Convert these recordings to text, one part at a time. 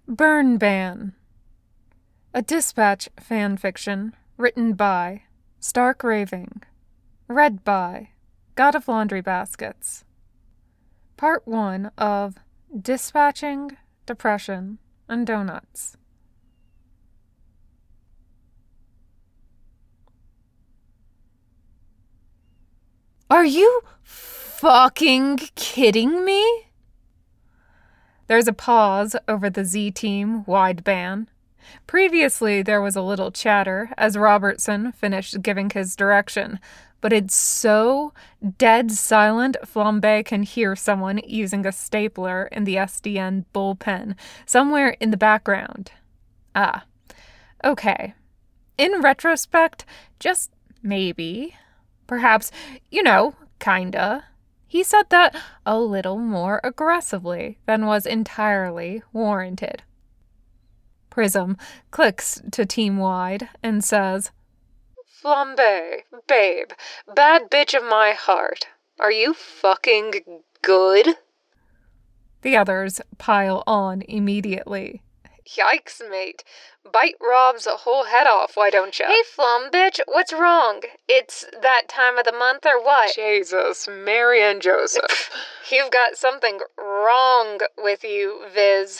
Burn Ban. A Dispatch fanfiction written by Stark Raving. Read by God of Laundry Baskets. Part 1 of Dispatching, Depression, and Donuts. Are you fucking kidding me? There's a pause over the Z-Team wideband. Previously, there was a little chatter as Robertson finished giving his direction, but it's so dead silent Flambe can hear someone using a stapler in the SDN bullpen somewhere in the background. Ah, okay. In retrospect, just maybe, perhaps, kinda. He said that a little more aggressively than was entirely warranted. Prism clicks to team-wide and says, Flambe, babe, bad bitch of my heart, are you fucking good? The others pile on immediately. Yikes, mate. Bite Rob's whole head off, why don't ya? Hey, Flum, bitch, what's wrong? It's that time of the month or what? Jesus, Mary and Joseph. You've got something wrong with you, Viz.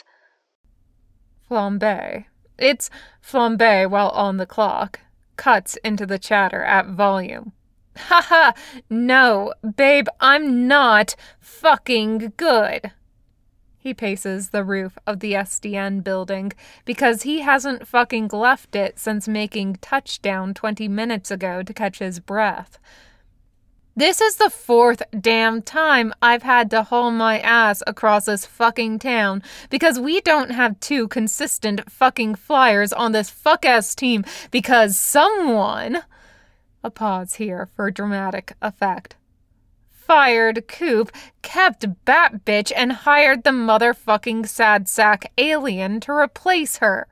Flambe. It's Flambe while on the clock. Cuts into the chatter at volume. Haha, no, babe, I'm not fucking good. He paces the roof of the SDN building because he hasn't fucking left it since making touchdown 20 minutes ago to catch his breath. This is the fourth damn time I've had to haul my ass across this fucking town because we don't have two consistent fucking flyers on this fuck-ass team because someone... A pause here for dramatic effect. Fired Coop, kept Bat Bitch, and hired the motherfucking sad sack alien to replace her.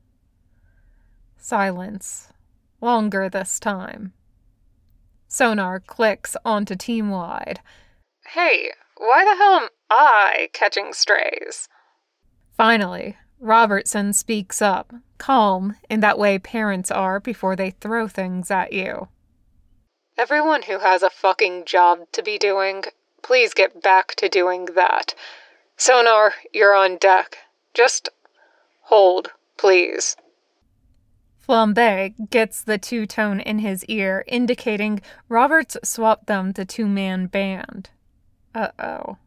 Silence. Longer this time. Sonar clicks onto team-wide. Hey, why the hell am I catching strays? Finally, Robertson speaks up, calm in that way parents are before they throw things at you. Everyone who has a fucking job to be doing, please get back to doing that. Sonar, you're on deck. Just hold, please. Flambe gets the two-tone in his ear, indicating Roberts swapped them to two-man band. Uh-oh.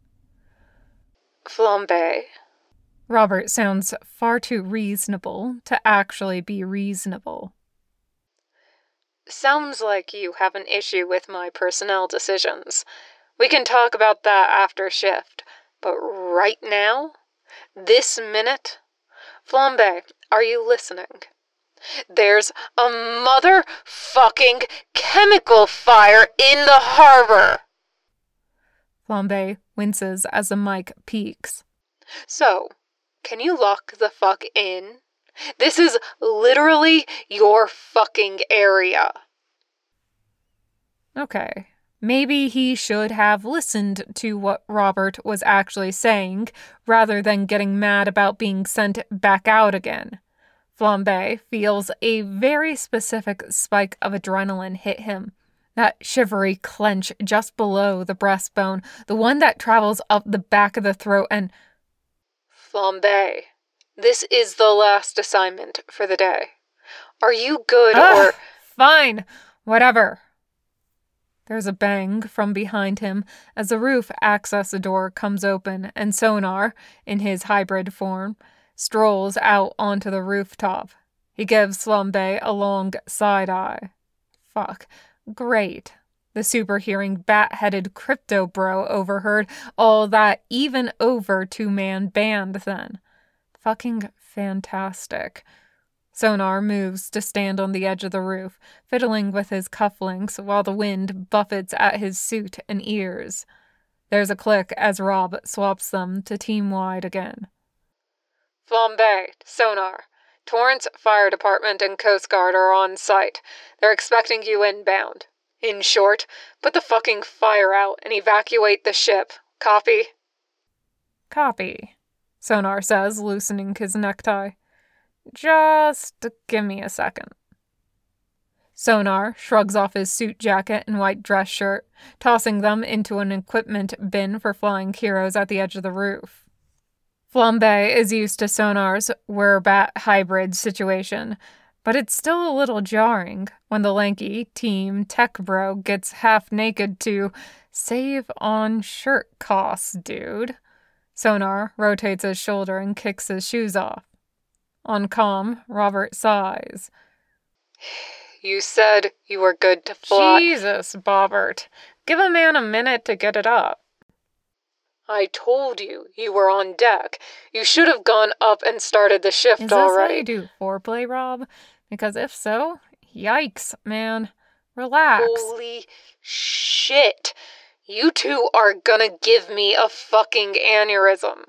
Flambe. Robert sounds far too reasonable to actually be reasonable. Sounds like you have an issue with my personnel decisions. We can talk about that after shift. But right now? This minute? Flambe, are you listening? There's a motherfucking chemical fire in the harbor! Flambe winces as the mic peaks. So, can you lock the fuck in? This is literally your fucking area. Okay. Maybe he should have listened to what Robert was actually saying, rather than getting mad about being sent back out again. Flambe feels a very specific spike of adrenaline hit him. That shivery clench just below the breastbone, the one that travels up the back of the throat and... Flambe, this is the last assignment for the day. Are you good or... Fine, whatever. There's a bang from behind him as the roof access door comes open and Sonar, in his hybrid form, strolls out onto the rooftop. He gives Flambe a long side-eye. Fuck. Great. The super-hearing bat-headed crypto bro overheard all that even over two-man band then. Fucking fantastic. Sonar moves to stand on the edge of the roof, fiddling with his cufflinks while the wind buffets at his suit and ears. There's a click as Rob swaps them to team-wide again. Flambe, Sonar, Torrance Fire Department and Coast Guard are on site. They're expecting you inbound. In short, put the fucking fire out and evacuate the ship. Copy? Copy. Sonar says, loosening his necktie. Just give me a second. Sonar shrugs off his suit jacket and white dress shirt, tossing them into an equipment bin for flying heroes at the edge of the roof. Flambe is used to Sonar's Were-Bat hybrid situation, but it's still a little jarring when the lanky team tech bro gets half naked to save on shirt costs, dude. Sonar rotates his shoulder and kicks his shoes off. On comm, Robert sighs. You said you were good to fly. Jesus, Bobbert. Give a man a minute to get it up. I told you were on deck. You should have gone up and started the shift already. Is this how you do foreplay, Rob? Because if so, yikes, man. Relax. Holy shit. You two are gonna give me a fucking aneurysm.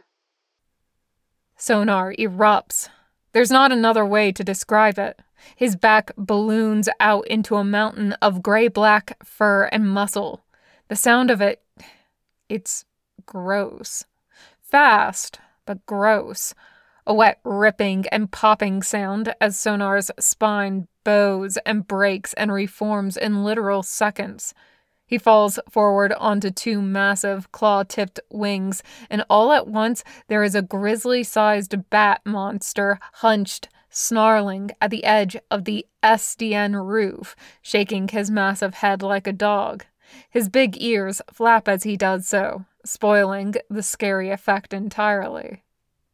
Sonar erupts. There's not another way to describe it. His back balloons out into a mountain of gray-black fur and muscle. The sound of it, it's gross. Fast, but gross. A wet ripping and popping sound as Sonar's spine bows and breaks and reforms in literal seconds. He falls forward onto two massive claw-tipped wings, and all at once there is a grizzly-sized bat monster hunched, snarling at the edge of the SDN roof, shaking his massive head like a dog. His big ears flap as he does so, spoiling the scary effect entirely.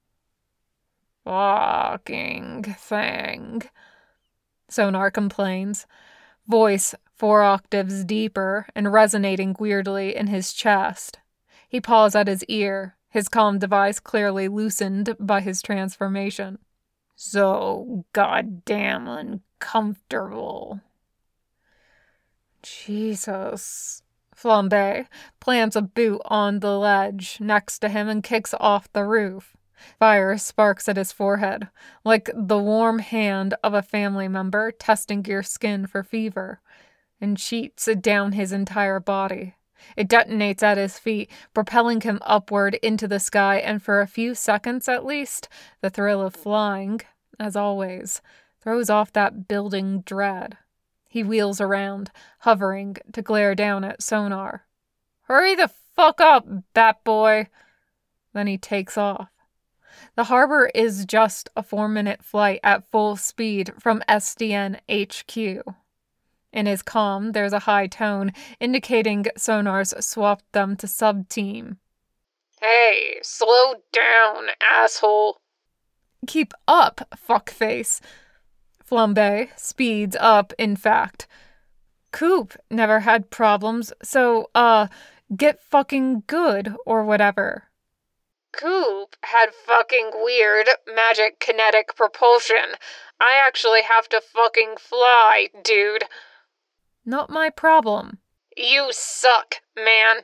Fucking thing, Sonar complains, voice 4 octaves deeper and resonating weirdly in his chest. He paws at his ear, his comm device clearly loosened by his transformation. So goddamn uncomfortable. Jesus. Flambe plants a boot on the ledge next to him and kicks off the roof. Fire sparks at his forehead, like the warm hand of a family member testing your skin for fever, and sheets down his entire body. It detonates at his feet, propelling him upward into the sky, and for a few seconds at least, the thrill of flying, as always, throws off that building dread. He wheels around, hovering to glare down at Sonar. Hurry the fuck up, Bat Boy! Then he takes off. The harbor is just a 4-minute flight at full speed from SDN HQ. In his comm, there's a high tone indicating Sonar's swapped them to sub-team. Hey, slow down, asshole. Keep up, fuckface. Flambe speeds up, in fact. Coop never had problems, so, get fucking good, or whatever. Coop had fucking weird magic kinetic propulsion. I actually have to fucking fly, dude. Not my problem. You suck, man.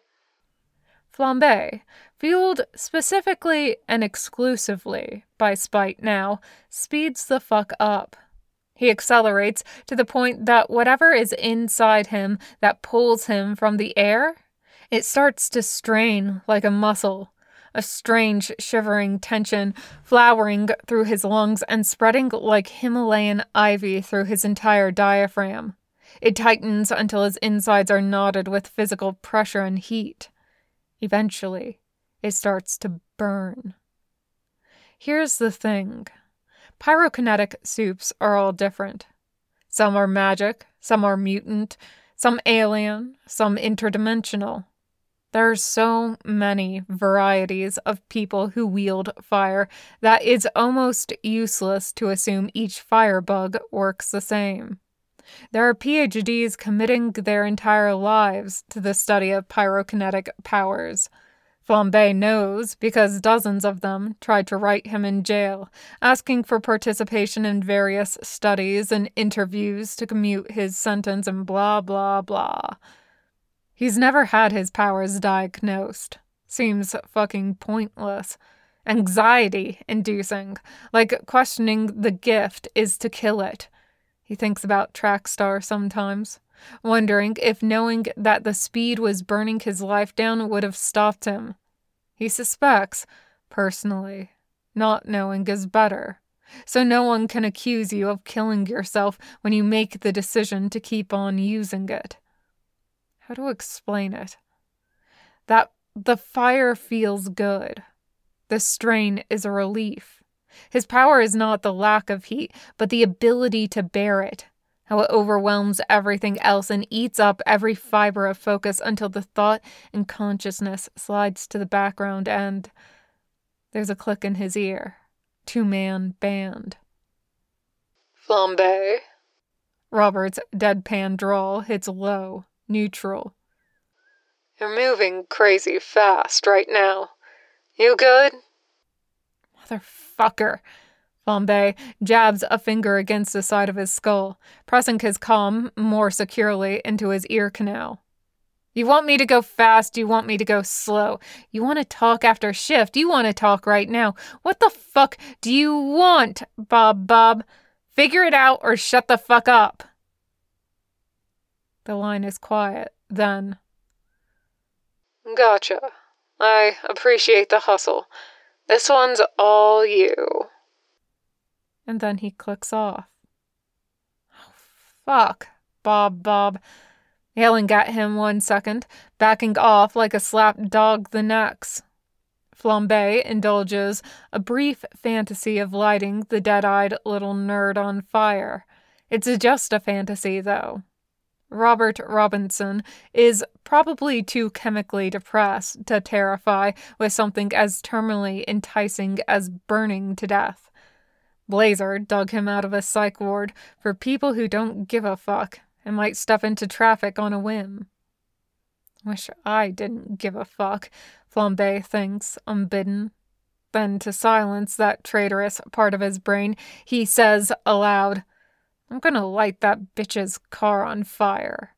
Flambe, fueled specifically and exclusively by spite now, speeds the fuck up. He accelerates to the point that whatever is inside him that pulls him from the air, it starts to strain like a muscle. A strange, shivering tension flowering through his lungs and spreading like Himalayan ivy through his entire diaphragm. It tightens until his insides are knotted with physical pressure and heat. Eventually, it starts to burn. Here's the thing. Pyrokinetic soups are all different. Some are magic, some are mutant, some alien, some interdimensional. There are so many varieties of people who wield fire that it's almost useless to assume each firebug works the same. There are PhDs committing their entire lives to the study of pyrokinetic powers. Flambe knows because dozens of them tried to write him in jail, asking for participation in various studies and interviews to commute his sentence and blah, blah, blah. He's never had his powers diagnosed. Seems fucking pointless. Anxiety-inducing, like questioning the gift is to kill it. He thinks about Trackstar sometimes, wondering if knowing that the speed was burning his life down would have stopped him. He suspects, personally, Not knowing is better. So no one can accuse you of killing yourself when you make the decision to keep on using it. How to explain it? That the fire feels good. The strain is a relief. His power is not the lack of heat, but the ability to bear it. How it overwhelms everything else and eats up every fiber of focus until the thought and consciousness slides to the background and there's a click in his ear. Two-man band. Flambe. Robert's deadpan drawl hits low, neutral. You're moving crazy fast right now. You good? Motherfucker. Flambe jabs a finger against the side of his skull, pressing his comm more securely into his ear canal. You want me to go fast, you want me to go slow. You want to talk after shift, you want to talk right now. What the fuck do you want, Bob? Figure it out or shut the fuck up. The line is quiet, then. Gotcha. I appreciate the hustle. This one's all you. And then he clicks off. Oh, fuck, Bob. Yelling at him 1 second, backing off like a slapped dog the next. Flambe indulges a brief fantasy of lighting the dead-eyed little nerd on fire. It's just a fantasy, though. Robert Robinson is probably too chemically depressed to terrify with something as terminally enticing as burning to death. Blazer dug him out of a psych ward for people who don't give a fuck and might step into traffic on a whim. Wish I didn't give a fuck, Flambe thinks, unbidden. Then, to silence that traitorous part of his brain, he says aloud, I'm gonna light that bitch's car on fire.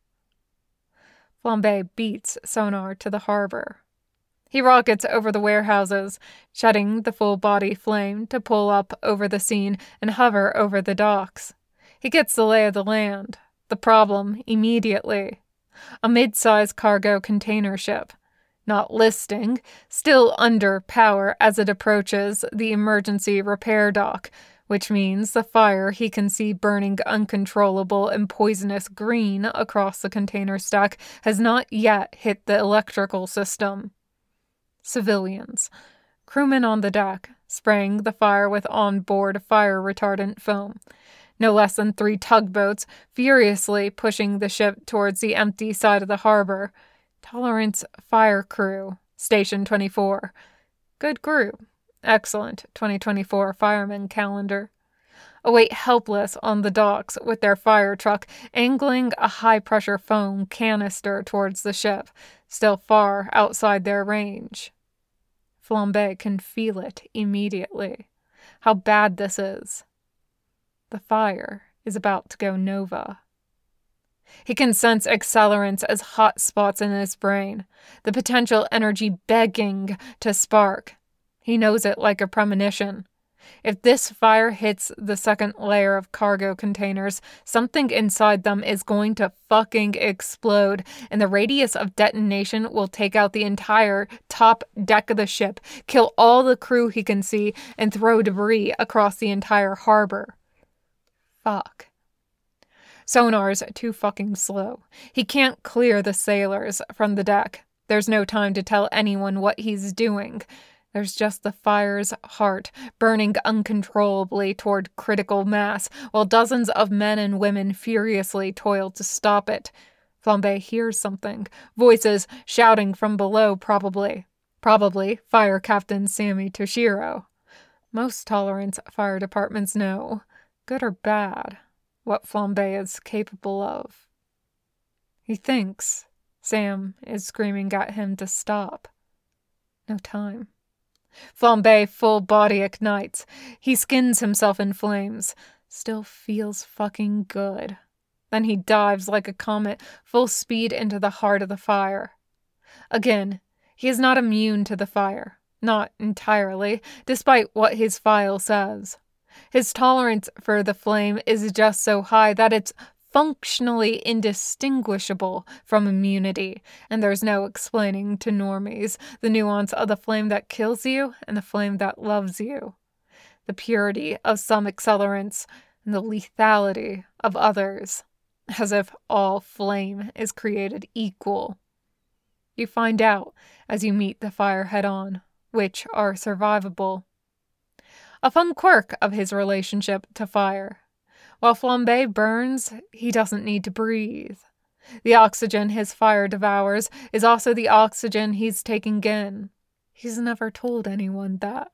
Flambe beats sonar to the harbor. He rockets over the warehouses, shedding the full-body flame to pull up over the scene and hover over the docks. He gets the lay of the land. The problem immediately. A mid-size cargo container ship. Not listing, still under power as it approaches the emergency repair dock, which means the fire he can see burning uncontrollable and poisonous green across the container stack has not yet hit the electrical system. Civilians. Crewmen on the deck, spraying the fire with on-board fire-retardant foam. No less than 3 tugboats furiously pushing the ship towards the empty side of the harbor. Tolerance Fire Crew, Station 24. Good crew. Excellent 2024 fireman calendar. Await helpless on the docks with their fire truck, angling a high-pressure foam canister towards the ship, still far outside their range. Flambe can feel it immediately. How bad this is. The fire is about to go nova. He can sense accelerants as hot spots in his brain, the potential energy begging to spark. He knows it like a premonition. If this fire hits the second layer of cargo containers, something inside them is going to fucking explode, and the radius of detonation will take out the entire top deck of the ship, kill all the crew he can see, and throw debris across the entire harbor. Fuck. Sonar's too fucking slow. He can't clear the sailors from the deck. There's no time to tell anyone what he's doing. There's just the fire's heart burning uncontrollably toward critical mass, while dozens of men and women furiously toil to stop it. Flambe hears something. Voices shouting from below, probably. Probably Fire Captain Sammy Toshiro. Most Tolerance fire departments know, good or bad, what Flambe is capable of. He thinks Sam is screaming at him to stop. No time. Flambe full body ignites. He skins himself in flames. Still feels fucking good. Then he dives like a comet, full speed into the heart of the fire. Again, he is not immune to the fire. Not entirely, despite what his file says. His tolerance for the flame is just so high that it's functionally indistinguishable from immunity, and there's no explaining to normies the nuance of the flame that kills you and the flame that loves you. the purity of some accelerants and the lethality of others, as if all flame is created equal. You find out as you meet the fire head-on, which are survivable. A fun quirk of his relationship to fire. While Flambe burns, he doesn't need to breathe. The oxygen his fire devours is also the oxygen he's taking in. He's never told anyone that.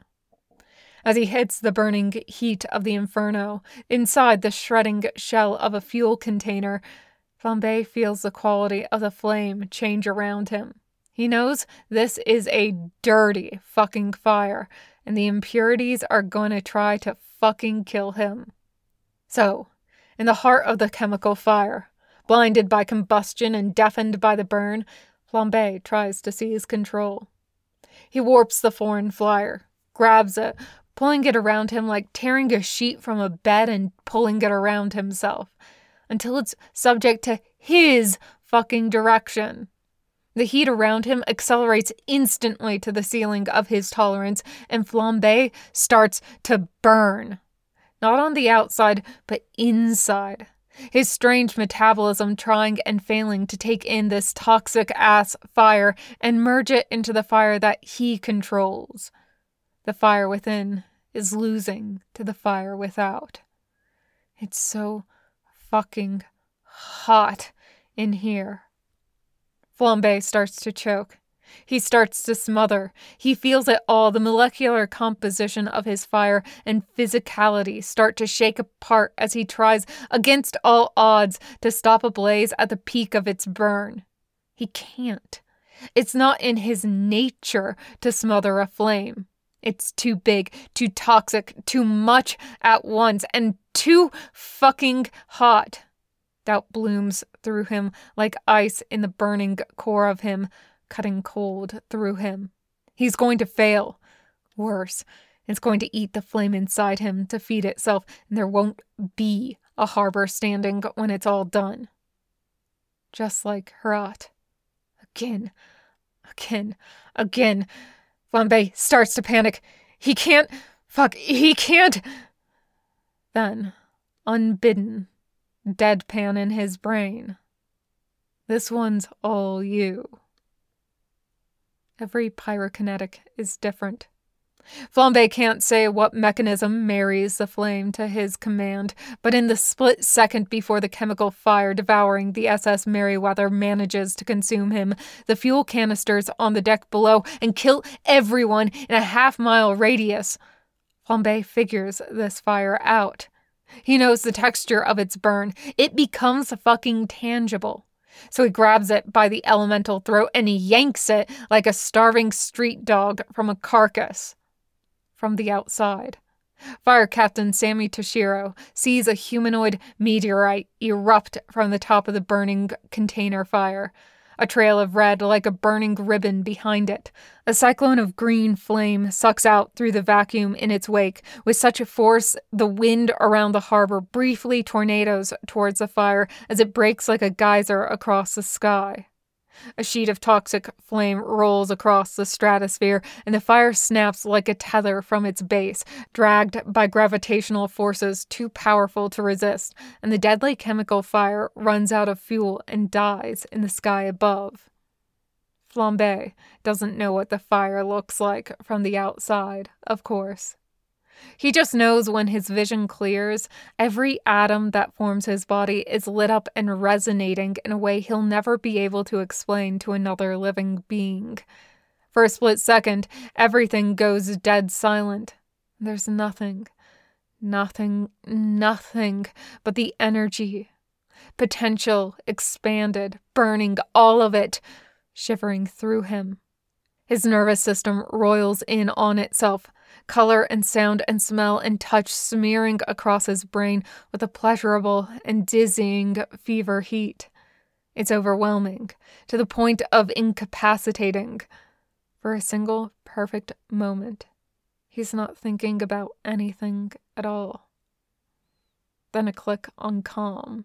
As he hits the burning heat of the inferno, inside the shredding shell of a fuel container, Flambe feels the quality of the flame change around him. He knows this is a dirty fucking fire, and the impurities are going to try to fucking kill him. So, in the heart of the chemical fire, blinded by combustion and deafened by the burn, Flambe tries to seize control. He warps the foreign flyer, grabs it, pulling it around him like tearing a sheet from a bed and pulling it around himself, until it's subject to his fucking direction. The heat around him accelerates instantly to the ceiling of his tolerance, and Flambe starts to burn. Not on the outside, but inside. His strange metabolism trying and failing to take in this toxic-ass fire and merge it into the fire that he controls. The fire within is losing to the fire without. It's so fucking hot in here. Flambe starts to choke. He starts to smother. He feels it all. The molecular composition of his fire and physicality start to shake apart as he tries, against all odds, to stop a blaze at the peak of its burn. He can't. It's not in his nature to smother a flame. It's too big, too toxic, too much at once, and too fucking hot. Doubt blooms through him like ice in the burning core of him, cutting cold through him. He's going to fail. Worse, it's going to eat the flame inside him to feed itself, and there won't be a harbor standing when it's all done. Just like Herat. Again. Flambe starts to panic. He can't. Then, unbidden, deadpan in his brain. This one's all you. Every pyrokinetic is different. Flambe can't say what mechanism marries the flame to his command, but in the split second before the chemical fire devouring the SS Merryweather manages to consume him, the fuel canisters on the deck below and kill everyone in a half-mile radius. Flambe figures this fire out. He knows the texture of its burn. It becomes fucking tangible. So he grabs it by the elemental throat and he yanks it like a starving street dog from a carcass. From the outside, Fire Captain Sammy Toshiro sees a humanoid meteorite erupt from the top of the burning container fire. A trail of red like a burning ribbon behind it. A cyclone of green flame sucks out through the vacuum in its wake with such a force the wind around the harbor briefly tornadoes towards the fire as it breaks like a geyser across the sky. A sheet of toxic flame rolls across the stratosphere, and the fire snaps like a tether from its base, dragged by gravitational forces too powerful to resist, and the deadly chemical fire runs out of fuel and dies in the sky above. Flambe doesn't know what the fire looks like from the outside, of course. He just knows when his vision clears, every atom that forms his body is lit up and resonating in a way he'll never be able to explain to another living being. For a split second, everything goes dead silent. There's nothing but the energy. Potential, expanded, burning, all of it, shivering through him. His nervous system roils in on itself, color and sound and smell and touch smearing across his brain with a pleasurable and dizzying fever heat. It's overwhelming, to the point of incapacitating. For a single perfect moment, he's not thinking about anything at all. Then a click on comm.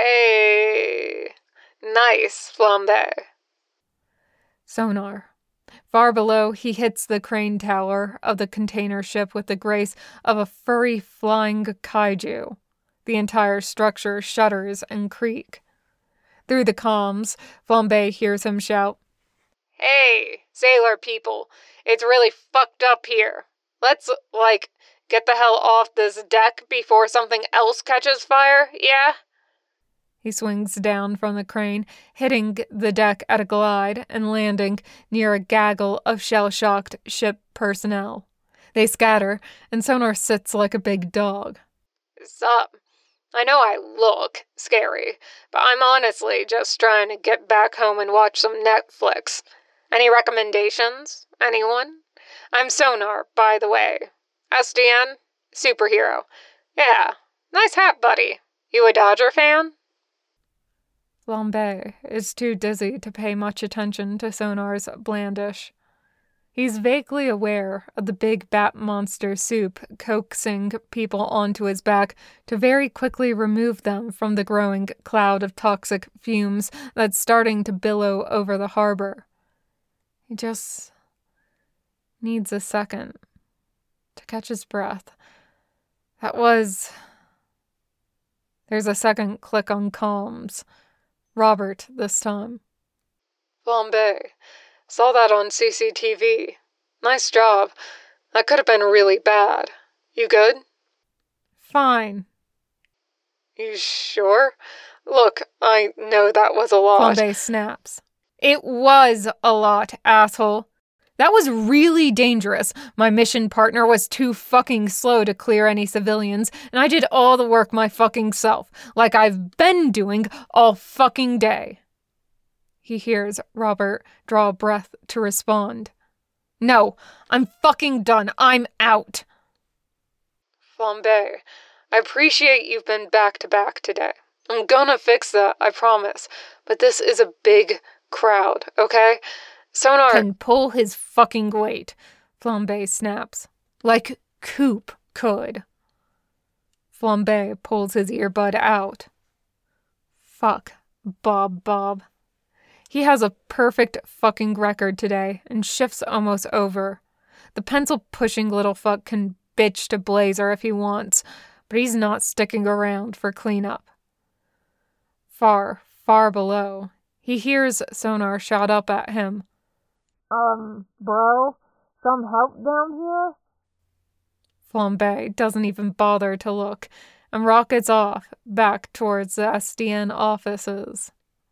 Hey, nice, Flambe. Sonar. Far below, he hits the crane tower of the container ship with the grace of a furry flying kaiju. The entire structure shudders and creak. Through the comms, Flambe hears him shout, "Hey, sailor people, it's really fucked up here. Let's, get the hell off this deck before something else catches fire, yeah?" He swings down from the crane, hitting the deck at a glide and landing near a gaggle of shell-shocked ship personnel. They scatter, and Sonar sits like a big dog. "Sup? I know I look scary, but I'm honestly just trying to get back home and watch some Netflix. Any recommendations? Anyone? I'm Sonar, by the way. SDN? Superhero. Yeah, nice hat, buddy. You a Dodger fan?" Flambe is too dizzy to pay much attention to Sonar's blandish. He's vaguely aware of the big bat monster soup coaxing people onto his back to very quickly remove them from the growing cloud of toxic fumes that's starting to billow over the harbor. He just needs a second to catch his breath. There's a second click on comms. Robert, this time. "Flambe, saw that on CCTV. Nice job. That could have been really bad. You good?" Fine. "You sure? Look, I know that was a lot." Flambe snaps. It was a lot, asshole. That was really dangerous. My mission partner was too fucking slow to clear any civilians, and I did all the work my fucking self, like I've been doing all fucking day. He hears Robert draw a breath to respond. "No, I'm fucking done. I'm out." "Flambe, I appreciate you've been back-to-back today. I'm gonna fix that, I promise. But this is a big crowd, okay? Sonar can pull his fucking weight," Flambe snaps. Like Coop could. Flambe pulls his earbud out. Fuck Bob. He has a perfect fucking record today, and shift's almost over. The pencil-pushing little fuck can bitch to Blazer if he wants, but he's not sticking around for cleanup. Far below, he hears Sonar shout up at him. Bro, some help down here?" Flambe doesn't even bother to look and rockets off back towards the SDN offices.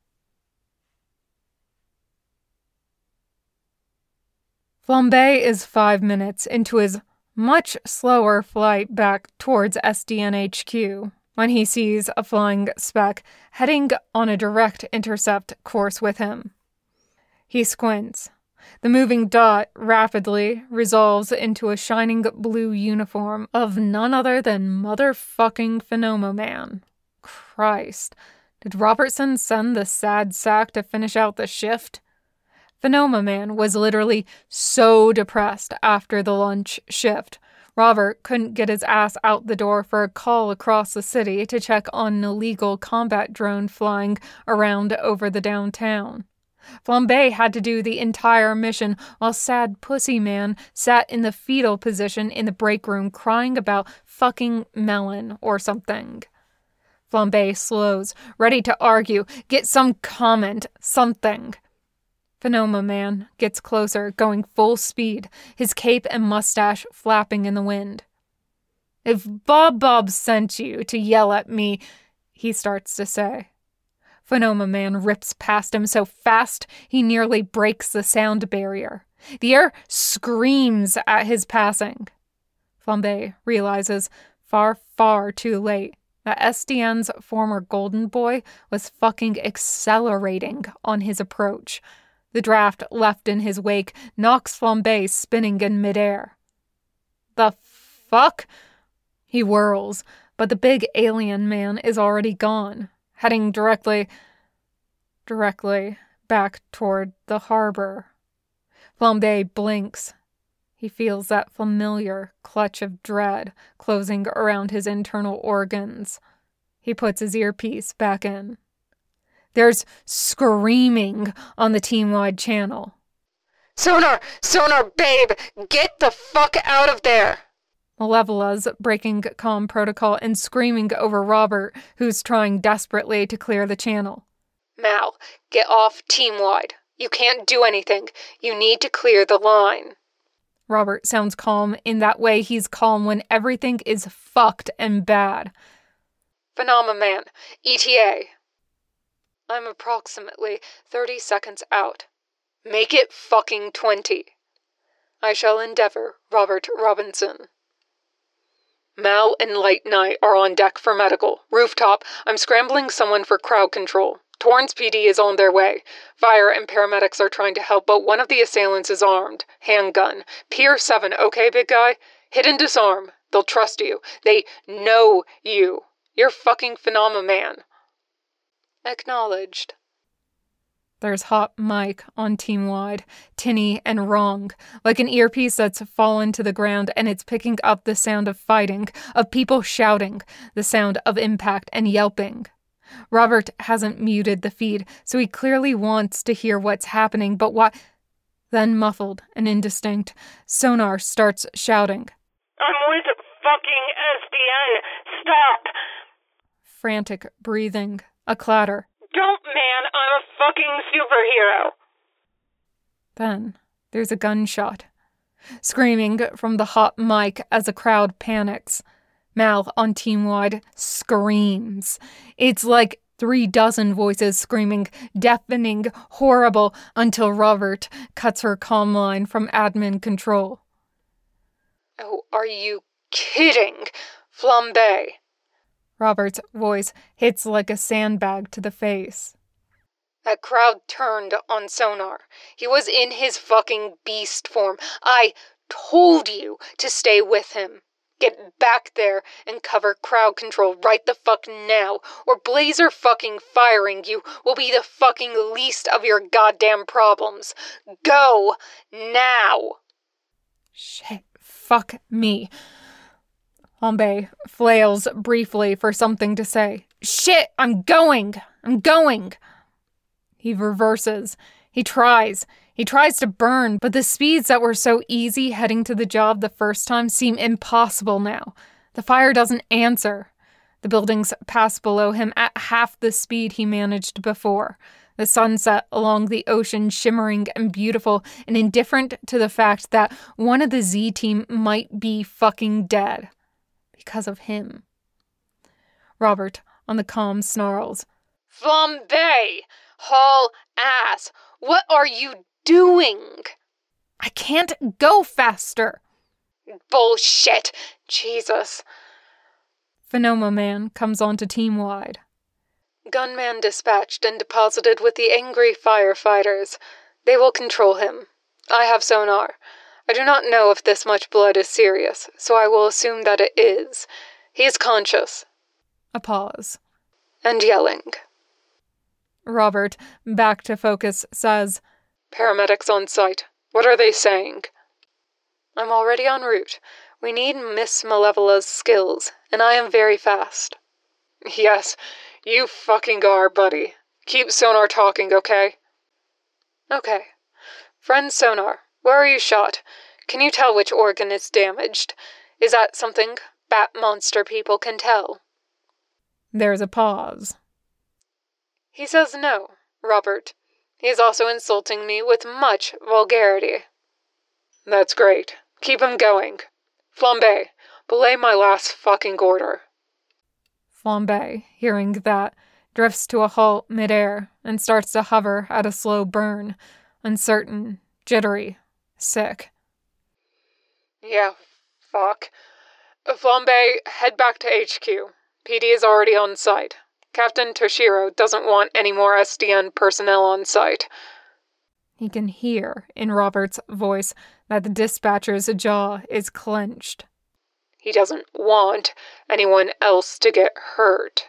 Flambe is 5 minutes into his much slower flight back towards SDN HQ when he sees a flying speck heading on a direct intercept course with him. He squints. The moving dot rapidly resolves into a shining blue uniform of none other than motherfucking Phenomo-Man. Christ, did Robertson send the sad sack to finish out the shift? Phenomo-Man was literally so depressed after the lunch shift. Robert couldn't get his ass out the door for a call across the city to check on an illegal combat drone flying around over the downtown. Flambe had to do the entire mission while sad pussy man sat in the fetal position in the break room crying about fucking melon or something. Flambe slows, ready to argue, get some comment, something. Phenomo-Man gets closer, going full speed, his cape and mustache flapping in the wind. "If Bob sent you to yell at me," he starts to say. Phenomo-Man rips past him so fast he nearly breaks the sound barrier. The air screams at his passing. Flambe realizes far too late that SDN's former golden boy was fucking accelerating on his approach. The draft left in his wake knocks Flambe spinning in midair. The fuck? He whirls, but the big alien man is already gone, heading directly back toward the harbor. Flambe blinks. He feels that familiar clutch of dread closing around his internal organs. He puts his earpiece back in. There's screaming on the team-wide channel. Sonar, babe, get the fuck out of there! Malevola's breaking comm protocol and screaming over Robert, who's trying desperately to clear the channel. Mal, get off team-wide. You can't do anything. You need to clear the line. Robert sounds calm in that way he's calm when everything is fucked and bad. Phenomenon, ETA. I'm approximately 30 seconds out. Make it fucking 20. I shall endeavor, Robert Robinson. Mal and Light Knight are on deck for medical. Rooftop, I'm scrambling someone for crowd control. Torrance PD is on their way. Fire and paramedics are trying to help, but one of the assailants is armed. Handgun. Pier 7, okay, big guy? Hit and disarm. They'll trust you. They know you. You're fucking phenomenon. Acknowledged. There's hot mic on team-wide, tinny and wrong, like an earpiece that's fallen to the ground and it's picking up the sound of fighting, of people shouting, the sound of impact and yelping. Robert hasn't muted the feed, so he clearly wants to hear what's happening, but what? Then muffled and indistinct, Sonar starts shouting. I'm with fucking SDN. Stop! Frantic breathing, a clatter. Don't, man, I'm a fucking superhero. Then there's a gunshot. Screaming from the hot mic as a crowd panics. Mal on team-wide screams. It's like 36 voices screaming, deafening, horrible, until Robert cuts her comm line from admin control. Oh, are you kidding? Flambe. Robert's voice hits like a sandbag to the face. That crowd turned on Sonar. He was in his fucking beast form. I told you to stay with him. Get back there and cover crowd control right the fuck now, or Blazer fucking firing you will be the fucking least of your goddamn problems. Go now! Shit, fuck me. Flambe flails briefly for something to say. Shit, I'm going! He reverses. He tries to burn, but the speeds that were so easy heading to the job the first time seem impossible now. The fire doesn't answer. The buildings pass below him at half the speed he managed before. The sunset along the ocean shimmering and beautiful and indifferent to the fact that one of the Z team might be fucking dead. Because of him. Robert, on the comm, snarls. Flambe! Haul ass! What are you doing? I can't go faster! Bullshit! Jesus. Phenomenon comes onto team-wide. Gunman dispatched and deposited with the angry firefighters. They will control him. I have sonar. I do not know if this much blood is serious, so I will assume that it is. He is conscious. A pause. And yelling. Robert, back to focus, says, Paramedics on site. What are they saying? I'm already en route. We need Miss Malevola's skills, and I am very fast. Yes, you fucking are, buddy. Keep Sonar talking, okay? Okay. Friend Sonar, where are you shot? Can you tell which organ is damaged? Is that something bat monster people can tell? There's a pause. He says no, Robert. He is also insulting me with much vulgarity. That's great. Keep him going. Flambe, belay my last fucking order. Flambe, hearing that, drifts to a halt midair and starts to hover at a slow burn, uncertain, jittery, sick. Yeah, fuck. Flambe, head back to HQ. PD is already on site. Captain Toshiro doesn't want any more SDN personnel on site. He can hear in Robert's voice that the dispatcher's jaw is clenched. He doesn't want anyone else to get hurt.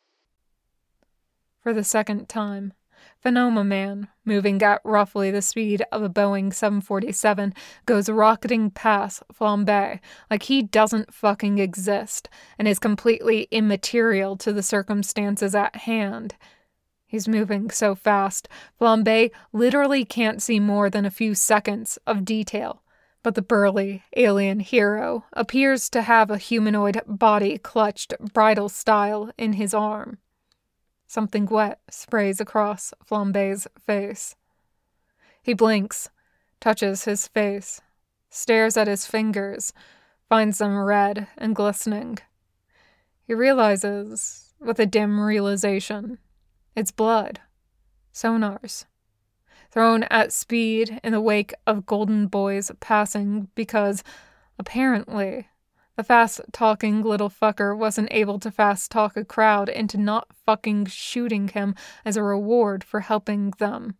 For the second time, Phenomenon, moving at roughly the speed of a Boeing 747, goes rocketing past Flambe like he doesn't fucking exist and is completely immaterial to the circumstances at hand. He's moving so fast, Flambe literally can't see more than a few seconds of detail. But the burly alien hero appears to have a humanoid body clutched bridal style in his arm. Something wet sprays across Flambe's face. He blinks, touches his face, stares at his fingers, finds them red and glistening. He realizes, with a dim realization, it's blood. Sonar's. Thrown at speed in the wake of Golden Boy's passing because, apparently, the fast-talking little fucker wasn't able to fast-talk a crowd into not fucking shooting him as a reward for helping them.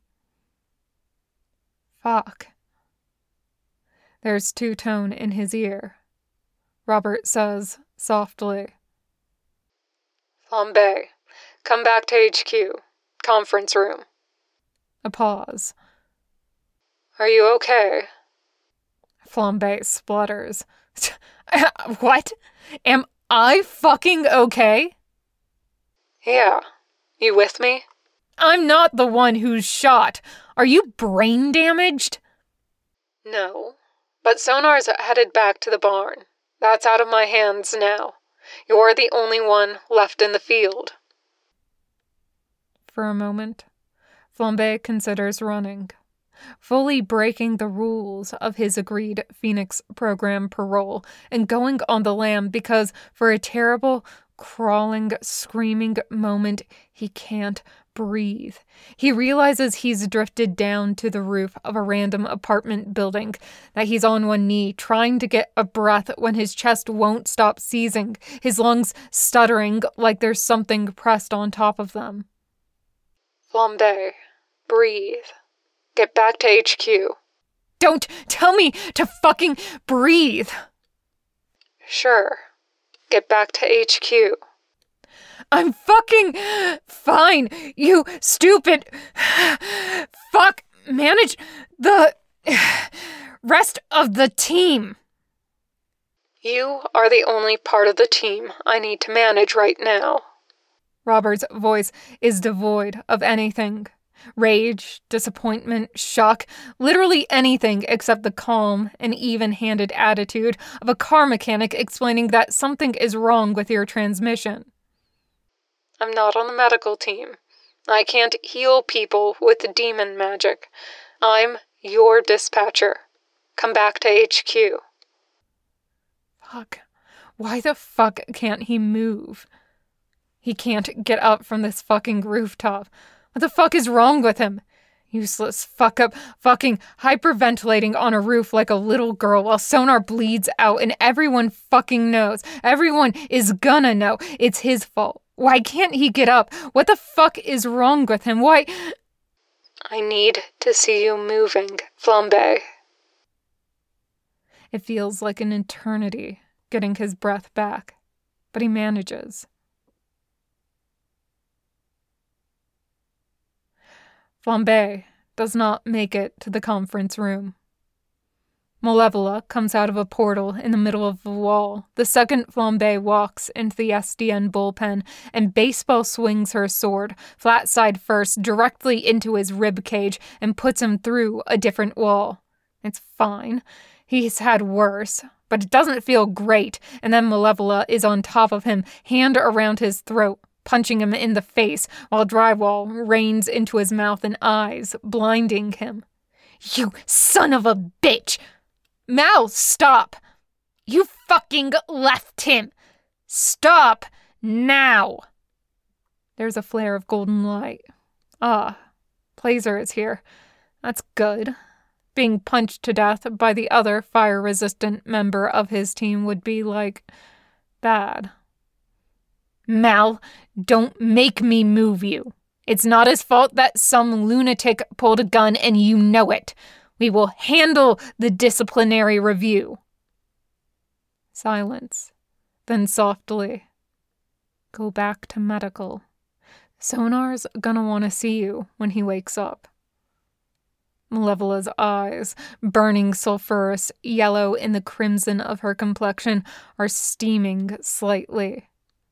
Fuck. There's two-tone in his ear. Robert says, softly, Flambe, come back to HQ. Conference room. A pause. Are you okay? Flambe splutters. What? Am I fucking okay? Yeah. You with me? I'm not the one who's shot. Are you brain damaged? No. But Sonar's headed back to the barn. That's out of my hands now. You're the only one left in the field. For a moment, Flambe considers running, fully breaking the rules of his agreed Phoenix program parole and going on the lam because for a terrible, crawling, screaming moment, he can't breathe. He realizes he's drifted down to the roof of a random apartment building, that he's on one knee trying to get a breath when his chest won't stop seizing, his lungs stuttering like there's something pressed on top of them. Flambe, breathe. Get back to HQ. Don't tell me to fucking breathe! Sure. Get back to HQ. I'm fucking fine, you stupid fuck. Manage the rest of the team. You are the only part of the team I need to manage right now. Robert's voice is devoid of anything. Rage, disappointment, shock, literally anything except the calm and even-handed attitude of a car mechanic explaining that something is wrong with your transmission. I'm not on the medical team. I can't heal people with demon magic. I'm your dispatcher. Come back to HQ. Fuck. Why the fuck can't he move? He can't get up from this fucking rooftop. What the fuck is wrong with him? Useless fuck-up fucking hyperventilating on a roof like a little girl while Sonar bleeds out and everyone fucking knows. Everyone is gonna know it's his fault. Why can't he get up? What the fuck is wrong with him? Why? I need to see you moving, Flambe. It feels like an eternity getting his breath back, but he manages. Flambe does not make it to the conference room. Malevola comes out of a portal in the middle of the wall. The second Flambe walks into the SDN bullpen and baseball swings her sword, flat side first, directly into his rib cage and puts him through a different wall. It's fine. He's had worse, but it doesn't feel great, and then Malevola is on top of him, hand around his throat, punching him in the face while drywall rains into his mouth and eyes, blinding him. You son of a bitch! Mal, stop! You fucking left him! Stop now! There's a flare of golden light. Ah, Plazer is here. That's good. Being punched to death by the other fire-resistant member of his team would be, bad. Mal, don't make me move you. It's not his fault that some lunatic pulled a gun and you know it. We will handle the disciplinary review. Silence. Then softly. Go back to medical. Sonar's gonna want to see you when he wakes up. Malevola's eyes, burning sulphurous yellow in the crimson of her complexion, are steaming slightly.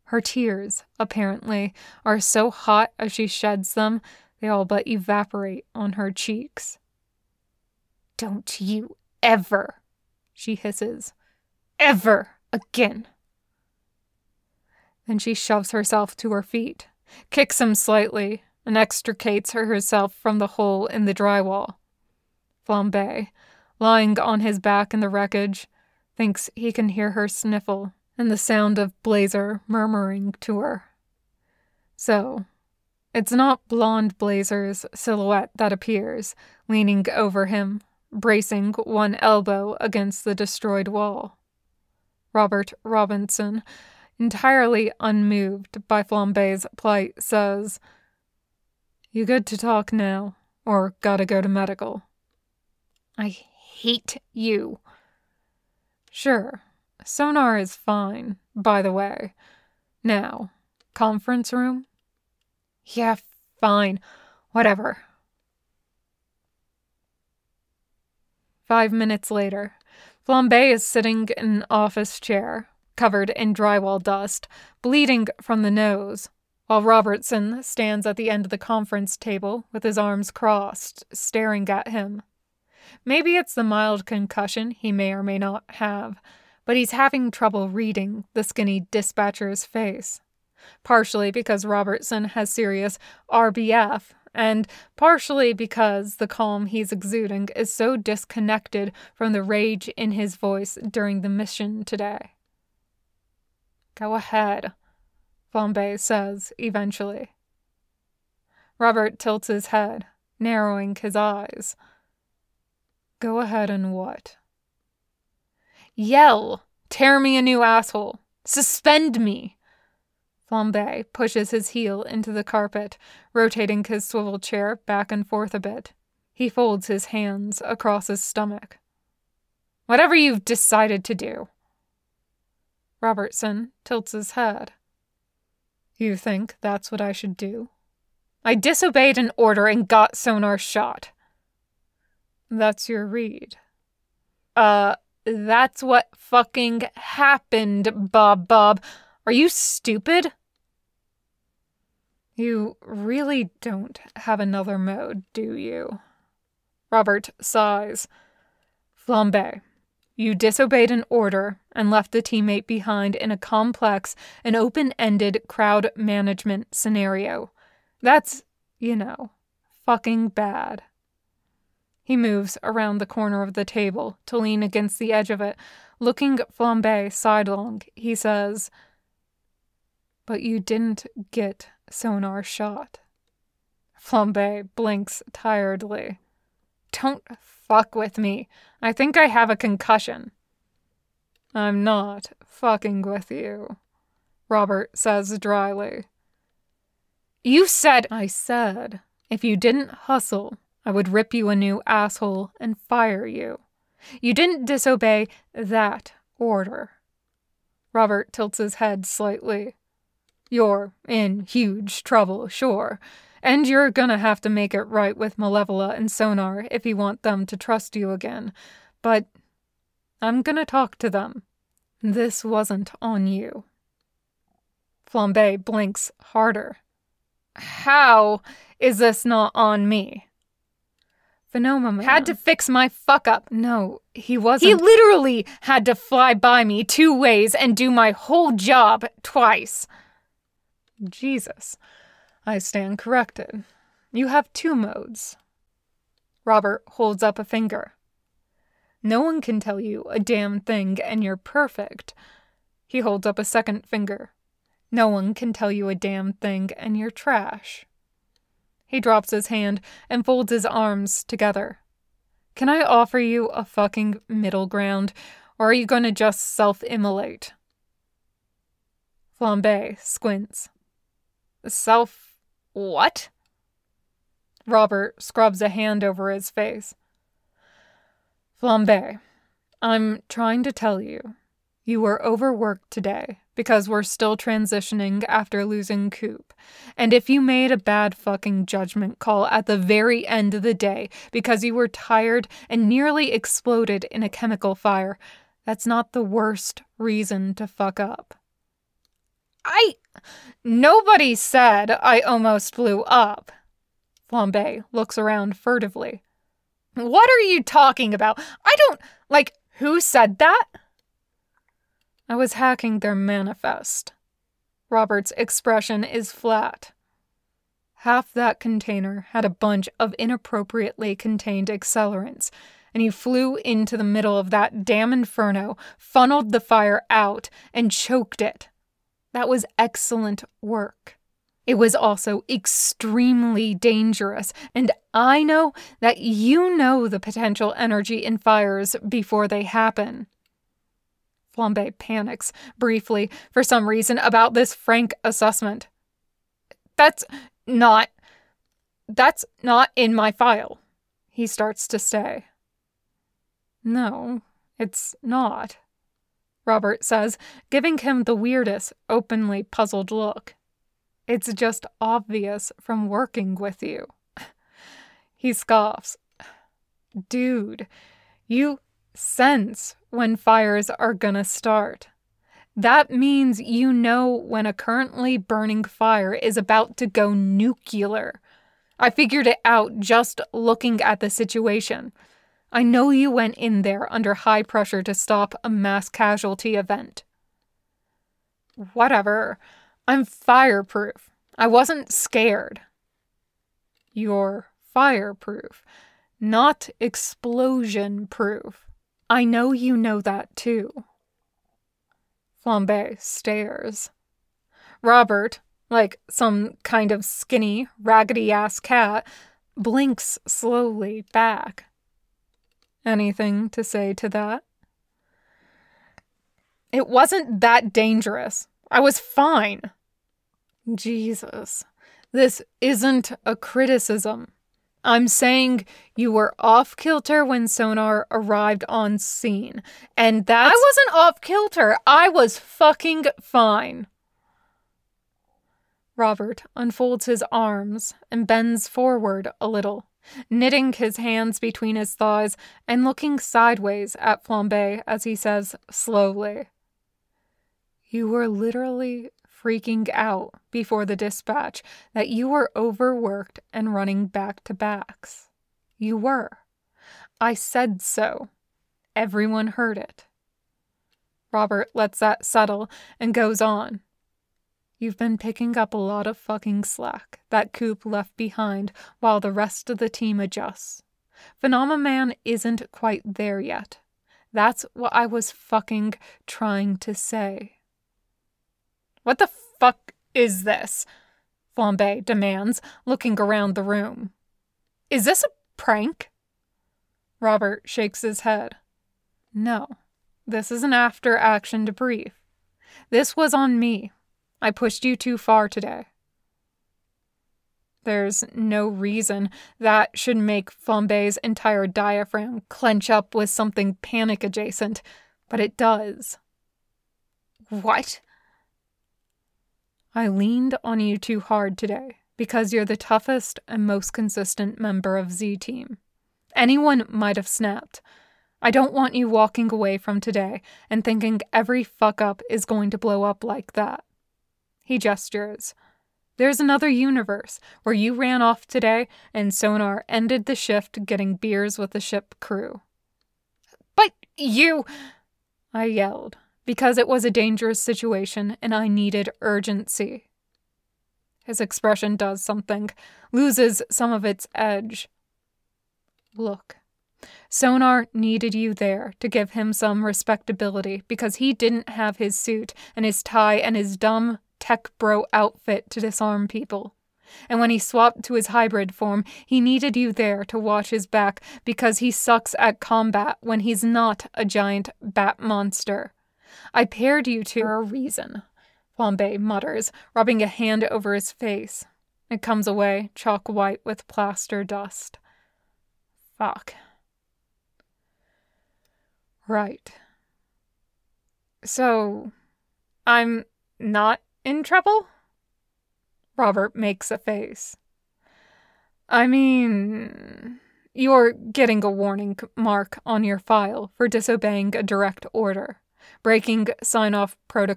Her tears, apparently, are so hot as she sheds them, they all but evaporate on her cheeks. "Don't you ever," she hisses, "ever again." Then she shoves herself to her feet, kicks him slightly, and extricates herself from the hole in the drywall. Flambe, lying on his back in the wreckage, thinks he can hear her sniffle and the sound of Blazer murmuring to her. So, it's not blonde Blazer's silhouette that appears, leaning over him, bracing one elbow against the destroyed wall. Robert Robinson, entirely unmoved by Flambe's plight, says, "You good to talk now, or gotta go to medical?" "I hate you." "Sure. Sonar is fine, by the way. Now, conference room?" "Yeah, fine. Whatever." 5 minutes later, Flambe is sitting in an office chair, covered in drywall dust, bleeding from the nose, while Robertson stands at the end of the conference table with his arms crossed, staring at him. Maybe it's the mild concussion he may or may not have, but he's having trouble reading the skinny dispatcher's face. Partially because Robertson has serious RBF, and partially because the calm he's exuding is so disconnected from the rage in his voice during the mission today. "Go ahead," Flambe says eventually. Robert tilts his head, narrowing his eyes. "Go ahead and what?" "Yell! Tear me a new asshole! Suspend me!" Flambe pushes his heel into the carpet, rotating his swivel chair back and forth a bit. He folds his hands across his stomach. "Whatever you've decided to do." Robertson tilts his head. "You think that's what I should do?" "I disobeyed an order and got Sonar shot." "That's your read." That's what fucking happened, Bob. Are you stupid?" "You really don't have another mode, do you?" Robert sighs. "Flambe, you disobeyed an order and left a teammate behind in a complex and open-ended crowd management scenario. That's, fucking bad." He moves around the corner of the table to lean against the edge of it. Looking Flambe sidelong, he says, "But you didn't get Sonar shot." Flambe blinks tiredly. "Don't fuck with me. I think I have a concussion." "I'm not fucking with you," Robert says dryly. "You said—" "I said, if you didn't hustle, I would rip you a new asshole and fire you. You didn't disobey that order." Robert tilts his head slightly. "You're in huge trouble, sure, and you're gonna have to make it right with Malevola and Sonar if you want them to trust you again. But I'm gonna talk to them. This wasn't on you." Flambe blinks harder. "How is this not on me?" "Phenomenon had to fix my fuck-up." "No, he wasn't." "He literally had to fly by me 2 ways and do my whole job twice." "Jesus, I stand corrected. You have 2 modes." Robert holds up a finger. "No one can tell you a damn thing and you're perfect." He holds up a second finger. "No one can tell you a damn thing and you're trash." He drops his hand and folds his arms together. "Can I offer you a fucking middle ground, or are you gonna just self-immolate?" Flambe squints. What?" Robert scrubs a hand over his face. "Flambe, I'm trying to tell you, you were overworked today because we're still transitioning after losing Coop. And if you made a bad fucking judgment call at the very end of the day because you were tired and nearly exploded in a chemical fire, that's not the worst reason to fuck up." Nobody said I almost blew up. Flambe looks around furtively. What are you talking about? Who said that? I was hacking their manifest. Robert's expression is flat. Half that container had a bunch of inappropriately contained accelerants, and you flew into the middle of that damn inferno, funneled the fire out, and choked it. That was excellent work. It was also extremely dangerous, and I know that you know the potential energy in fires before they happen. Flambe panics briefly for some reason about this frank assessment. That's not in my file. He starts to say. No, it's not, Robert says, giving him the weirdest, openly puzzled look. It's just obvious from working with you. He scoffs. Dude, you sense when fires are gonna start. That means you know when a currently burning fire is about to go nuclear. I figured it out just looking at the situation. I know you went in there under high pressure to stop a mass casualty event. Whatever. I'm fireproof. I wasn't scared. You're fireproof, not explosion-proof. I know you know that too. Flambe stares. Robert, like some kind of skinny, raggedy-ass cat, blinks slowly back. Anything to say to that? It wasn't that dangerous. I was fine. Jesus, this isn't a criticism. I'm saying you were off-kilter when sonar arrived on scene, and that's— I wasn't off-kilter. I was fucking fine. Robert unfolds his arms and bends forward a little, knitting his hands between his thighs and looking sideways at Flambe as he says slowly, You were literally freaking out before the dispatch that you were overworked and running back-to-backs. You were. I said so. Everyone heard it. Robert lets that settle and goes on. You've been picking up a lot of fucking slack that Coop left behind while the rest of the team adjusts. Phenomenon isn't quite there yet. That's what I was fucking trying to say. What the fuck is this? Flambe demands, looking around the room. Is this a prank? Robert shakes his head. No, this is an after-action debrief. This was on me. I pushed you too far today. There's no reason that should make Flambe's entire diaphragm clench up with something panic-adjacent, but it does. What? I leaned on you too hard today because you're the toughest and most consistent member of Z-Team. Anyone might have snapped. I don't want you walking away from today and thinking every fuck-up is going to blow up like that. He gestures. There's another universe where you ran off today and sonar ended the shift getting beers with the ship crew. But you— I yelled, because it was a dangerous situation and I needed urgency. His expression does something, loses some of its edge. Look, sonar needed you there to give him some respectability because he didn't have his suit and his tie and his dumb tech bro outfit to disarm people. And when he swapped to his hybrid form, he needed you there to watch his back because he sucks at combat when he's not a giant bat monster. I paired you two for a reason, Flambe mutters, rubbing a hand over his face. It comes away chalk white with plaster dust. Fuck. Right. So, I'm not in trouble? Robert makes a face. I mean, you're getting a warning mark on your file for disobeying a direct order, breaking sign-off protocol,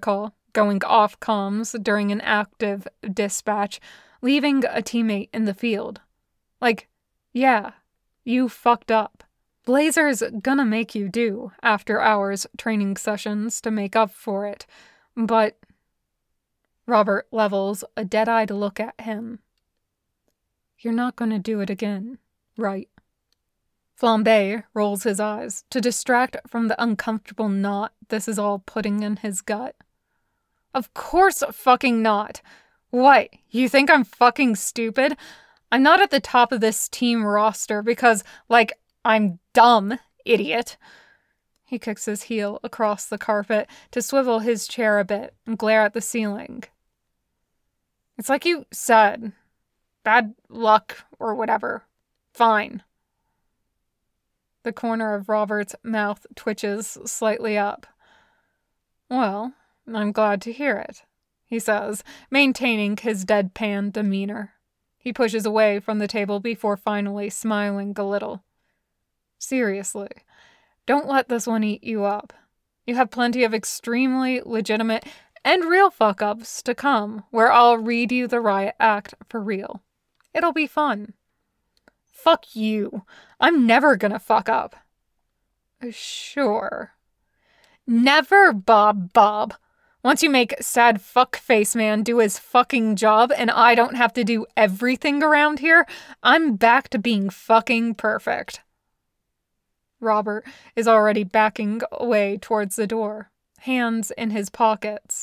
going off comms during an active dispatch, leaving a teammate in the field. Like, yeah, you fucked up. Blazer's gonna make you do after-hours training sessions to make up for it, but... Robert levels a dead-eyed look at him. You're not gonna do it again, right? Flambe rolls his eyes to distract from the uncomfortable knot this is all putting in his gut. Of course fucking not. What, you think I'm fucking stupid? I'm not at the top of this team roster because, like, I'm dumb, idiot. He kicks his heel across the carpet to swivel his chair a bit and glare at the ceiling. It's like you said. Bad luck or whatever. Fine. The corner of Robert's mouth twitches slightly up. Well, I'm glad to hear it, he says, maintaining his deadpan demeanor. He pushes away from the table before finally smiling a little. Seriously, don't let this one eat you up. You have plenty of extremely legitimate and real fuck-ups to come, where I'll read you the riot act for real. It'll be fun. Fuck you. I'm never gonna fuck up. Sure. Never, Bob. Once you make sad fuckface man do his fucking job and I don't have to do everything around here, I'm back to being fucking perfect. Robert is already backing away towards the door, hands in his pockets.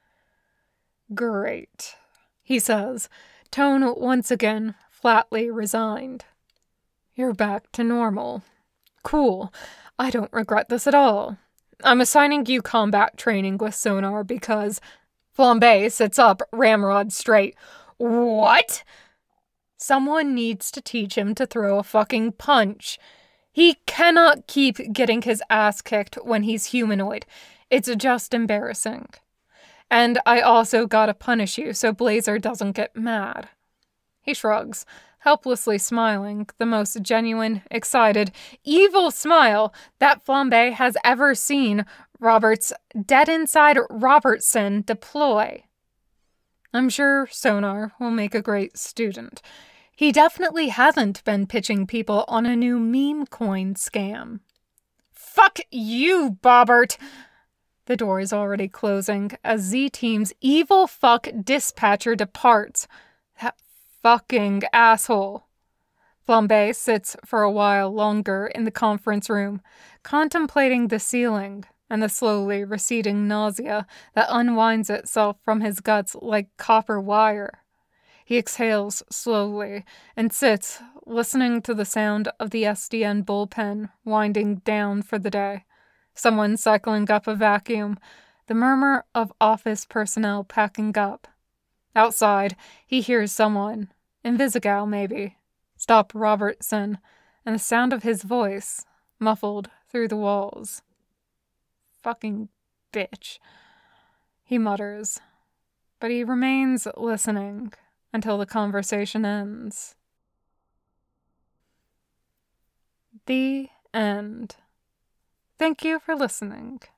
Great, he says, tone once again flatly resigned. You're back to normal. Cool. I don't regret this at all. I'm assigning you combat training with Sonar because... Flambe sits up, ramrod straight. What? Someone needs to teach him to throw a fucking punch. He cannot keep getting his ass kicked when he's humanoid. It's just embarrassing. And I also gotta punish you so Blazer doesn't get mad. He shrugs, helplessly smiling, the most genuine, excited, evil smile that Flambe has ever seen Robert's dead-inside Robertson deploy. I'm sure Sonar will make a great student. He definitely hasn't been pitching people on a new meme coin scam. Fuck you, Bobbert! The door is already closing as Z-Team's evil fuck dispatcher departs. That fucking asshole. Flambe sits for a while longer in the conference room, contemplating the ceiling and the slowly receding nausea that unwinds itself from his guts like copper wire. He exhales slowly and sits, listening to the sound of the SDN bullpen winding down for the day. Someone cycling up a vacuum, the murmur of office personnel packing up. Outside, he hears someone, Invisigal maybe, stop Robertson, and the sound of his voice, muffled through the walls. Fucking bitch, he mutters, but he remains listening until the conversation ends. The end. Thank you for listening.